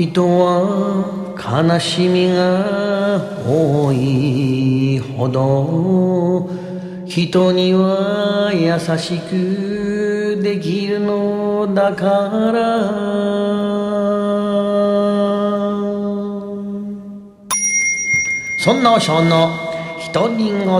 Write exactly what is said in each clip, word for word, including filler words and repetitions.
人は悲しみが多いほど人には優しくできるのだからそんなおしょうの独り言。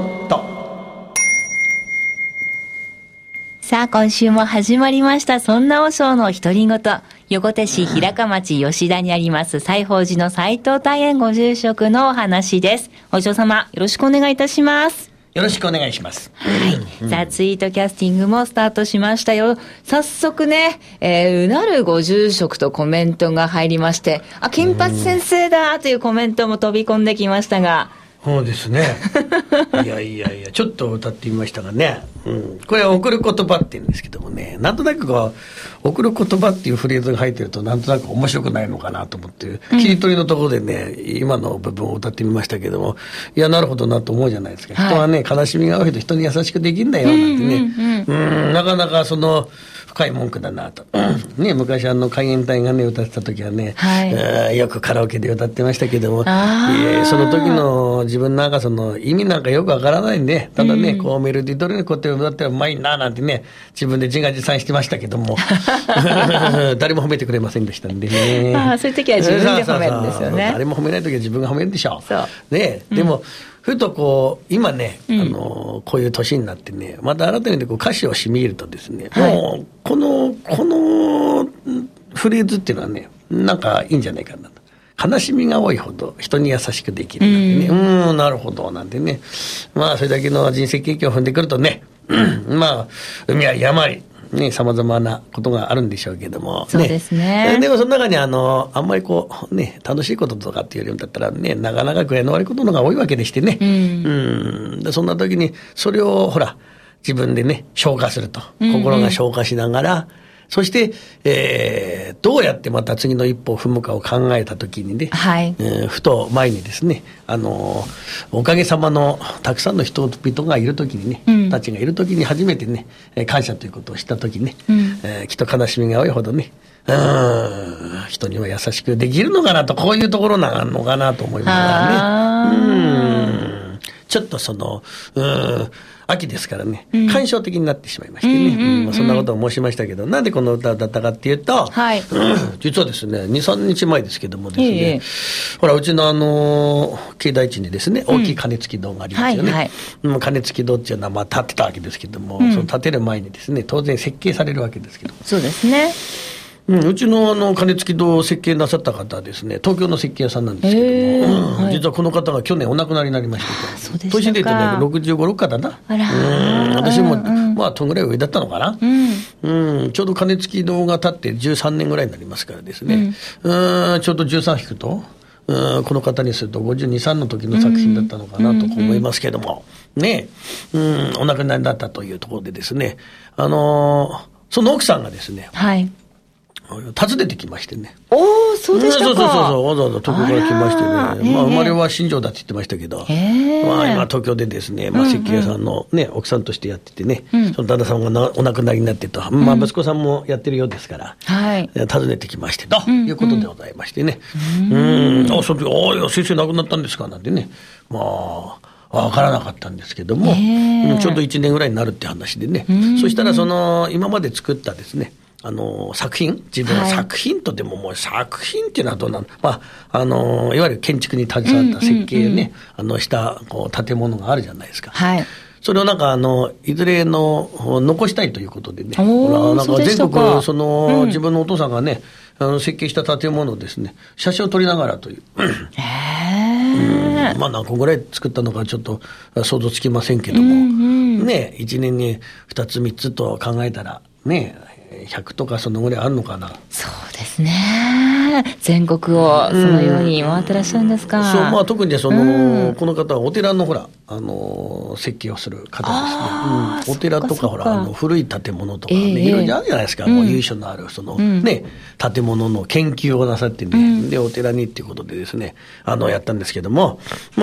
さあ今週も始まりましたそんなおしょうの独り言。横手市平鹿町吉田にあります西宝寺の斉藤大園ご住職のお話です。お嬢様よろしくお願いいたします。 よろしくお願いします。 はい、うん、さあツイートキャスティングもスタートしましたよ。早速ね、えー、うなるご住職とコメントが入りまして、あ、金八先生だというコメントも飛び込んできましたが、 そうですね。いやいやいや、ちょっと歌ってみましたがね。うん、これは送る言葉って言うんですけどもね、なんとなくこう、送る言葉っていうフレーズが入ってるとなんとなく面白くないのかなと思って、うん、切り取りのところでね、今の部分を歌ってみましたけども、いや、なるほどなと思うじゃないですか。はい、人はね、悲しみが多いと人に優しくできるんだよ、なんてね。うん、うんうん、なかなかその、深い文句だなと。ね、昔あの海援隊がね歌ってた時はね、はい、よくカラオケで歌ってましたけども、えー、その時の自分なんかその意味なんかよくわからないんで、ただね、うん、こうメロディー通りのことを歌ったらうまいななんてね、自分で自画自賛してましたけども、誰も褒めてくれませんでしたんでね。 あ、そういう時は自分で褒めるんですよね。そうそうそう、 誰も褒めない時は自分が褒めるでしょう。そうね、でも、うん、ふとこう今ね、うん、あのこういう年になってね、また改めてこう歌詞をしみるとですね、はい、もうこのこのフレーズっていうのはね、なんかいいんじゃないかなと。悲しみが多いほど人に優しくできるなんてね、うん、うん、なるほどなんてね、まあそれだけの人生経験を踏んでくるとね、まあ海は山ありね、様々なことがあるんでしょうけども。 そうですね。 ね、でもその中にあの、あんまりこう、ね、楽しいこととかっていうよりもだったらね、なかなか具合の悪いことの方が多いわけでしてね。うん。うん、でそんな時に、それをほら、自分でね、消化すると。心が消化しながら、うんうん、そして、えー、どうやってまた次の一歩を踏むかを考えたときにね、はい、えー、ふと前にですね、あのー、おかげさまのたくさんの人々がいるときにね、うん、たちがいるときに初めてね、感謝ということをしたときにね、うん、えー、きっと悲しみが多いほどね、うーん、人には優しくできるのかなと、こういうところなのかなと思いますからね。うーん、ちょっとその、うーん、秋ですからね、うん、感傷的になってしまいましてね、うんうんうん、そんなことを申しましたけど、なんでこの歌を歌ったかっていうと、はい、うん、実はですね、に、さんにちまえですけどもですね、えー、ほら、うちのあの、境内地にですね、大きい鐘付き堂がありますよね。うん、はいはい、鐘付き堂っていうのはまあ建ってたわけですけども、うん、その建てる前にですね、当然設計されるわけですけど。 そうですね。 うん、うちのあの鐘付き堂を設計なさった方はですね、東京の設計屋さんなんですけども、うん、はい、実はこの方が去年お亡くなりになりまして、そうですか、年で言うとねろくじゅうご、ろくかだな。あら、うん、私も、うん、まあとんぐらい上だったのかな、うんうん、ちょうど鐘付き堂が建ってじゅうさんねんぐらいになりますからですね、うん、うんちょうどじゅうさん引くと、うん、この方にするとごじゅうに、さんの時の作品だったのかなと思いますけども、うんうん、ね、うん、お亡くなりになったというところでですね、あのー、その奥さんがですね、はい、訪ねてきましてね。 おー、そうでしたか。 そうそうそうそう、わざわざ東京から来ましてね。まあ、生まれは新庄だって言ってましたけど、まあ、今東京でですね、まあ、設計屋さんのね、奥さんとしてやっててね、うん、その旦那さんがなお亡くなりになってと、まあ、息子さんもやってるようですから、はい、訪ねてきまして、ということでございましてね。うん、うん、あ、その時、ああ、いや、先生亡くなったんですか、なんてね。まあ、わからなかったんですけども、うん、ちょうどいちねんぐらいになるって話でね。そしたら、その、今まで作ったですね、あの作品、自分の作品とでももう作品っていうのはどうなの、まあ、あのいわゆる建築に携わった設計ね、うんうんうん、あのしたこう建物があるじゃないですか、はい、それをなんかあのいずれの残したいということでね、ほらなんか全国その、うん、自分のお父さんがねあの設計した建物をですね写真を撮りながらという、へー、うん、まあ何個ぐらい作ったのかちょっと想像つきませんけども、うんうん、ねいちねんにふたつみっつと考えたらねひゃくとかそのぐらいあるのかな。 そうですね。全国をそのように回ってらっしゃるんですか。 そう、まあ特にその、うん、この方はお寺のほら、あの、設計をする方ですね。うん、お寺とかほら、あの古い建物とかね、えー、いろいろあるじゃないですか。うん、もう由緒のある、その、うん、ね、建物の研究をなさってね、うん、で、お寺にっていうことでですね、あの、やったんですけども、まあ、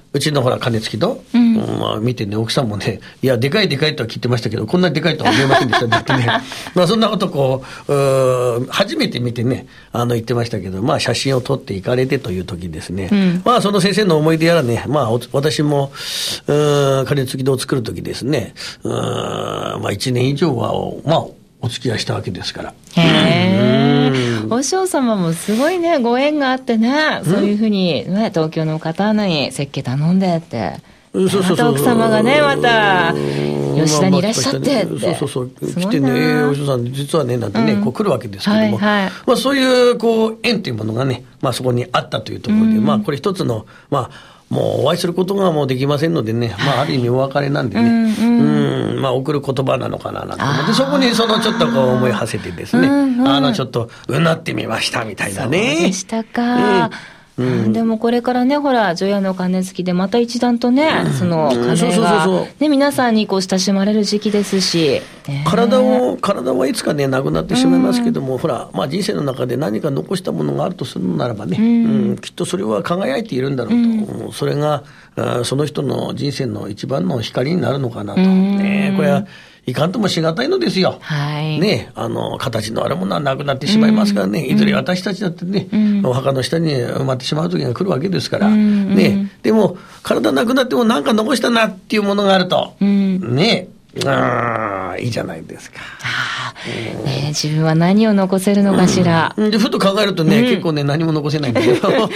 うちのほら金付きと、うんまあ、見てね奥さんもねいやでかいでかいとは聞いてましたけどこんなにでかいとは思いませんでしただってねまあそんなことこうう初めて見てねあの言ってましたけどまあ写真を撮って行かれてという時ですね、うん、まあその先生の思い出やらねまあ私もう金付き堂を作る時ですねうまあいちねん以上はまあお付き合いしたわけですから。 へー。お嬢様もすごいねご縁があってねそういうふうに、ね、東京の方に設計頼んでってそうそうそうまた奥様がねまた吉田にいらっしゃってって、まあ、 そうそうそう来てねお嬢さん実はねなんてね、うん、こう来るわけですけども、 はいはいまあ、そういうこう縁というものがね、まあ、そこにあったというところで、うん、まあこれ一つのまあもうお会いすることがもうできませんのでね、まあある意味お別れなんでね、うんうんうん、まあ送る言葉なのかななんて思って、そこにそのちょっとこう思い馳せてですね、うんうん、あのちょっとうなってみましたみたいなね。 そうでしたか。うんうん、でもこれからねほら除夜の鐘つきでまた一段とね、うん、その鐘が、ね、皆さんにこう親しまれる時期ですし、 ね、体を体はいつかねなくなってしまいますけども、うん、ほら、まあ、人生の中で何か残したものがあるとするのならばね、うんうん、きっとそれは輝いているんだろうと、うん、それがその人の人生の一番の光になるのかなと、うんね、これはいかんともしがたいのですよ、 はいね、あの形のあるものはなくなってしまいますからね、うん、いずれ私たちだってね、うん、お墓の下に埋まってしまう時が来るわけですから、うんね、でも体なくなっても何か残したなっていうものがあると、うん、ねあいいじゃないですか。 あ、ね、自分は何を残せるのかしら、 うん、でふと考えるとね、うん、結構ね何も残せないんだけど、うん、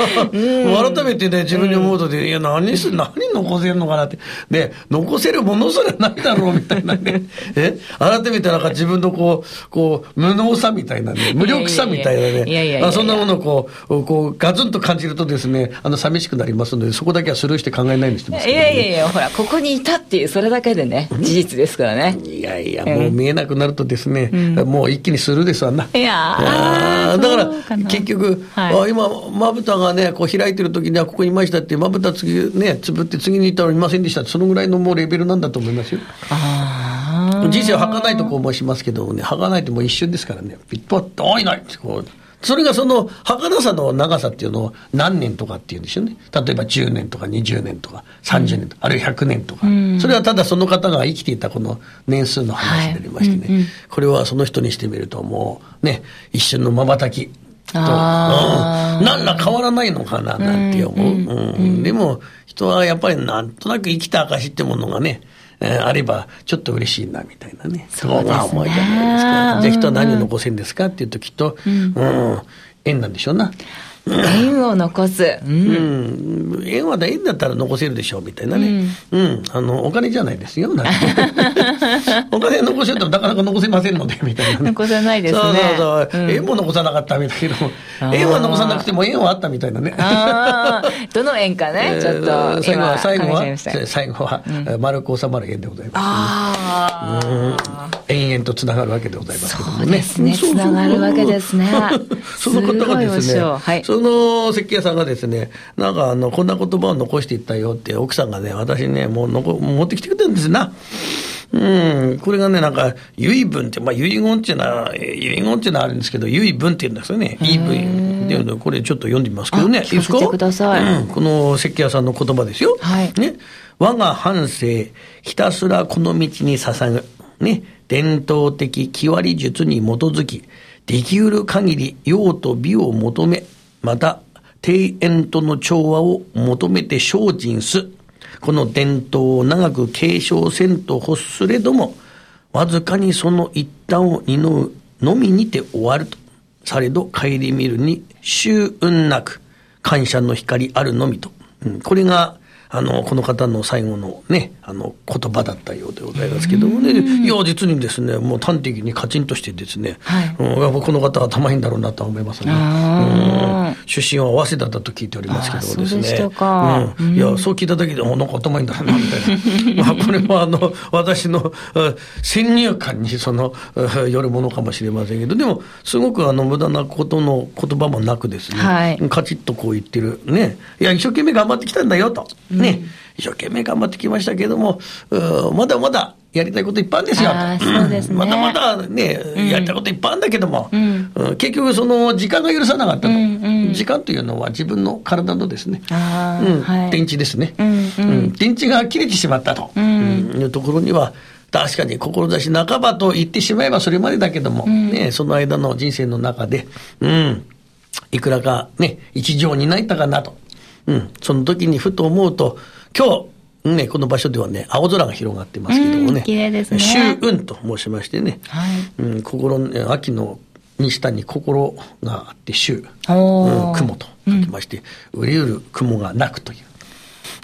改めてね自分に思うとで、うん、いや何す何残せるのかなってで残せるものすらないだろうみたいなねえ改めてなんか自分のこうこう無能さみたいなね無力さみたいなねそんなものをこうこうガツンと感じるとですねあの寂しくなりますのでそこだけはスルーして考えないようにしてますけど、ね、 いやいやいやほらここにいたっていうそれだけでね事実ですからね。 いやいやもう見えなくなるとですね、うん、もう一気にスルーですわな。 いやだから結局、はい、今まぶたがねこう開いてる時にはここにいましたってまぶた次ねつぶって次にいたらいませんでしたってそのぐらいのもうレベルなんだと思いますよ。あ人生は儚いとこう申しますけどね儚いってもう一瞬ですからねピッとっておいないこうそれがその儚さの長さっていうのを何年とかっていうんでしょうね。例えばじゅうねんとかにじゅうねんとかさんじゅうねんとか、うん、あるいはひゃくねんとか、うん、それはただその方が生きていたこの年数の話になりましてね、はいうんうん、これはその人にしてみるともうね一瞬の瞬きと、うん、何ら変わらないのかななんて思う、うんうんうん、でも人はやっぱりなんとなく生きた証ってものがねえー、あればちょっと嬉しいなみたいなねそうですね思いじゃないですか。じゃあ人は何を残せんですかっていうときっと、うんうん、縁なんでしょうな。 縁を残す、 うんうん、縁は縁だったら残せるでしょうみたいなね、うんうん、あのお金じゃないですよなんてお金残せるとなかなか残せませんのでみたいな、ね、 残せないですね。 そうそうそう、うん、縁も残さなかったみたいな縁は残さなくても縁はあったみたいなねあどの縁かねちょっと最後は最後は最後は、うん、丸く収まる縁でございます、ね、あうん延々とつながるわけでございますけどもね。 そうですねつながるわけですねその方がですね、 はい、 その設計屋さんがですねなんかあのこんな言葉を残していったよって奥さんがね私にねもうのこ持ってきてくれたんですな。うんこれがねなんか遺文って、まあ、遺言っていうのは遺言っていうのはあるんですけど遺文っていうんですよね。遺文っていうのこれちょっと読んでみますけどね。 聞かせてください。 うん、この設計屋さんの言葉ですよ、 はいね、我が半生ひたすらこの道に捧ぐ、ね、伝統的木割り術に基づきできうる限り用と美を求めまた庭園との調和を求めて精進すこの伝統を長く継承せんと欲すれどもわずかにその一端を担うのみにて終わるとされど顧みるに終運なく感謝の光あるのみと、うん、これがあのこの方の最後のねあの言葉だったようでございますけどもね。いや実にですねもう端的にカチンとしてですね、はいうん、やっぱこの方は頭いいんだろうなと思いますね。うん出身は早稲田だと聞いておりますけどもですね。そうでしたか、うん、いやそう聞いただけでなんか頭いいんだろうなみたいなまあこれはあの私の先入観にそのよるものかもしれませんけどでもすごくあの無駄なことの言葉もなくですね、はい、カチッとこう言ってるねいや一生懸命頑張ってきたんだよとね、うん、一生懸命頑張ってきましたけどもまだまだやりたいこといっぱいあるんですよ。 あそうですね、 まだまだね、うん、やりたいこといっぱいあるんだけども、うんうん、結局その時間が許さなかったと、うんうん、 時間というのは自分の体のですね、 あうんはい、 電池ですね、 うんうんうん、電池が切れてしまったと、うん、いうところには確かに志半ばと言ってしまえばそれまでだけども、うんね、その間の人生の中で、うん、いくらかね一条に泣いたかなと、うん、その時にふと思うと今日ね、この場所ではね青空が広がってますけどもね、 綺麗ですね。 秋雲と申しましてね、はいうん、心秋のに下に心があって秋、うん、雲と書きまして、うん、憂うる雲がなくという、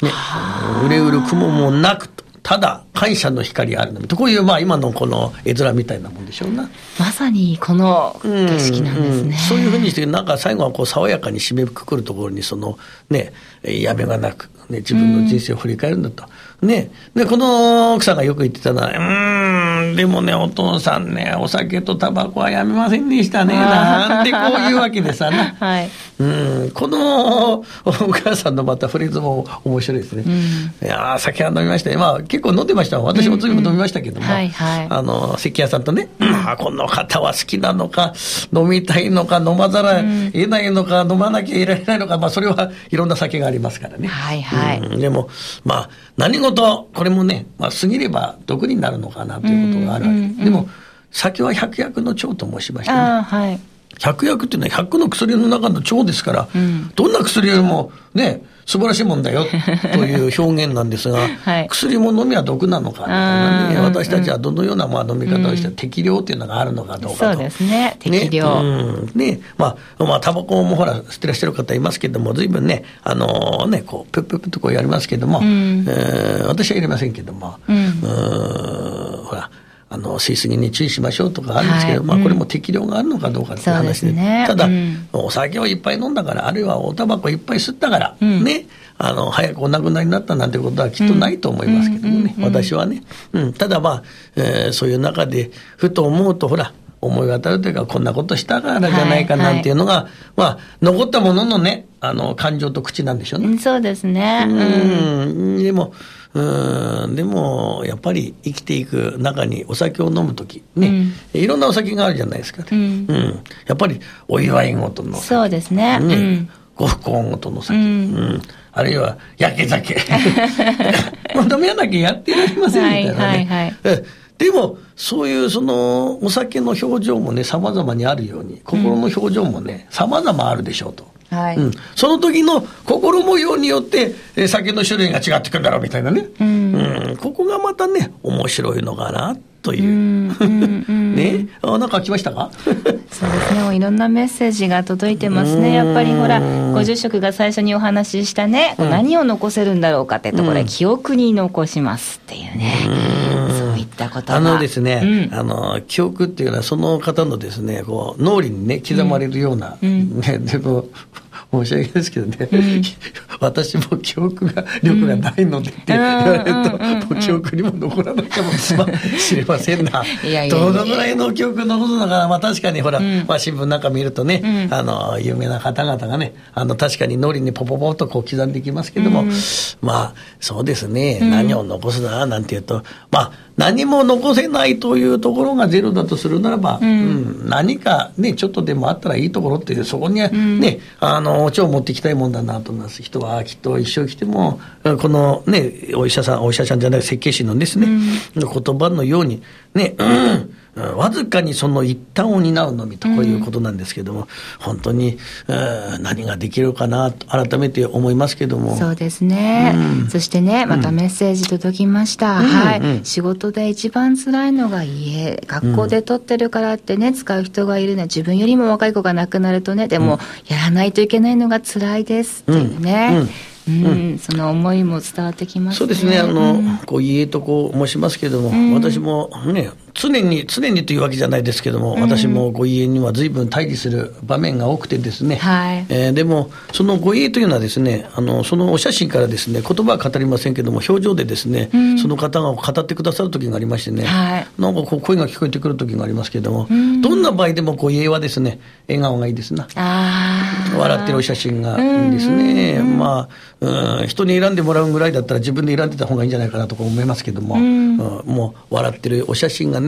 ね、憂うる雲もなくとただ感謝の光あるのみとこういうまあ今のこの絵面みたいなもんでしょうな。 まさにこの景色なんですね、うんうん、 そういうふうにしてなんか最後はこう爽やかに締めくくるところにそのねやめがなく、ね、自分の人生を振り返るんだと、うん、ねでこの奥さんがよく言ってたのはうーんでもねお父さんねお酒とタバコはやめませんでしたねなんてこういうわけでさな、はい、うんこのお母さんのまたフレーズも面白いですね、うん、いや酒は飲みましたね、まあ、結構飲んでました私も随分飲みましたけども、うんうんはいはい、あの関屋さんとね、まあ、この方は好きなのか飲みたいのか飲まざら得ないのか、うん、飲まなきゃいられないのか、まあ、それはいろんな酒がありますからね、 はいはいうん、でもまあ何事これもね、まあ、過ぎれば毒になるのかなということがあるわけで、うんうんうん、でも酒は百薬の長と申しましてね、あ、はい、百薬っていうのはひゃくの薬の中の長ですから、うん、どんな薬よりもね素晴らしいもんだよという表現なんですが、はい、薬も飲みは毒なのかみたいなね、私たちはどのようなまあ飲み方をして、うん、適量っていうのがあるのかどうかと、 そうですね適量、 ねうんねまあまあ、タバコもほら吸ってらっしゃる方いますけども随分ねあのー、ねこうプップップッとこうやりますけども、うんえー、私は入れませんけども、うん、うーんほらあの吸い過ぎに注意しましょうとかあるんですけど、はいまあ、これも適量があるのかどうかっていう話 で, で、ね、ただ、うん、お酒をいっぱい飲んだからあるいはおタバコいっぱい吸ったから、うん、ねあの早くお亡くなりになったなんてことはきっとないと思いますけどもね、うん、私はね、うん、ただまあ、えー、そういう中でふと思うとほら思い当たるというかこんなことしたからじゃないかなんていうのが、はいはい、まあ残ったもののねあの感情と口なんでしょうね。 そうですね、 うん、でもうんでもやっぱり生きていく中にお酒を飲むときね、うん、いろんなお酒があるじゃないですか、ねうんうん、やっぱりお祝いごとのそうですね、 ねうん、 ご不幸ごとの酒、うんうん、あるいは焼け酒もう飲み屋だけやってられませんみたいなね、はいはいはい、でもそういうそのお酒の表情もね様々にあるように心の表情もね、うん、様々あるでしょうと、はいうん、その時の心模様によって、えー、酒の種類が違ってくるんだろうみたいなね、うんうん、ここがまたね面白いのかなという、うんうんうん、ねあなんか来ましたかそうですねいろんなメッセージが届いてますねやっぱりほらご住職が最初にお話ししたね、うん、何を残せるんだろうかってところで、うん、記憶に残しますっていうねうそういったことがあのですね、うん、あの記憶っていうのはその方のですねこう脳裏にね刻まれるような、うんね、でも申し訳ないですけどね、うん、私も記憶が力がないのでって言われると、うん、もう記憶にも残らないかもしれませんな。いやいやいやどのぐらいの記憶残すのかな、まあ、確かにほら、うんまあ、新聞なんか見るとね、うん、あの有名な方々がねあの確かに脳裏にポポポとこう刻んでいきますけども、うん、まあそうですね、うん、何を残すななんていうとまあ何も残せないというところがゼロだとするならば、うんうん、何かねちょっとでもあったらいいところっていうそこにはね、うん、あのお茶を持っていきたいもんだなと思います。人はきっと一生生きてもこのねお医者さんお医者さんじゃない設計士のですね、うん、言葉のようにね、うんわずかにその一端を担うのみとこういうことなんですけども、うん、本当に、うん、何ができるかなと改めて思いますけどもそうですね、うん、そしてねまたメッセージ届きました、うんはいうん、仕事で一番辛いのが家学校で取ってるからってね、うん、使う人がいるね自分よりも若い子が亡くなるとねでも、うん、やらないといけないのが辛いですっていうね、うんうんうんうん、その思いも伝わってきますね。 そうですねあの、うん、こう家とこう申しますけども、うん、私もね常に常にというわけじゃないですけども、うん、私もご家には随分対峙する場面が多くてですね、はいえー、でもそのご家というのはですねあのそのお写真からですね言葉は語りませんけども表情でですね、うん、その方が語ってくださる時がありましてね、はい、なんかこう声が聞こえてくる時がありますけども、うん、どんな場合でもご家はですね笑顔がいいですなあ笑ってるお写真がいいんですね、うんうんうん、まあうん人に選んでもらうぐらいだったら自分で選んでた方がいいんじゃないかなとか思いますけども、うんうん、もう笑ってるお写真がね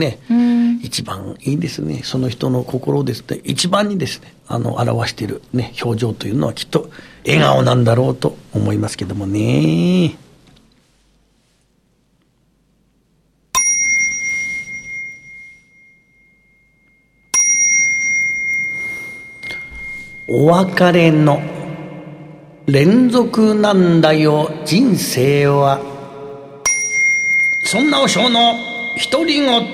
ね、うん、一番いいですね。その人の心をですね、一番にですね、あの、表しているね、表情というのはきっと笑顔なんだろうと思いますけどもね。お別れの連続なんだよ人生は。そんな和尚の独り言。はい 、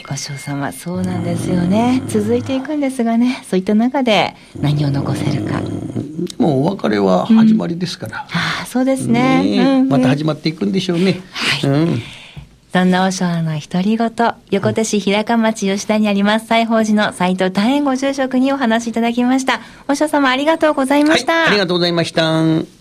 和尚様、そうなんですよね。続いていくんですがね、そういった中で何を残せるか。 もうお別れは始まりですから、うん、 ああ、そうですね、 ね、うんうん、また始まっていくんでしょうね。 はい、うん、そんな和尚の独り言、横手市平鹿町吉田にあります西宝寺の斉藤大円ご住職にお話しいただきました。和尚様、ありがとうございました。 はい、ありがとうございました。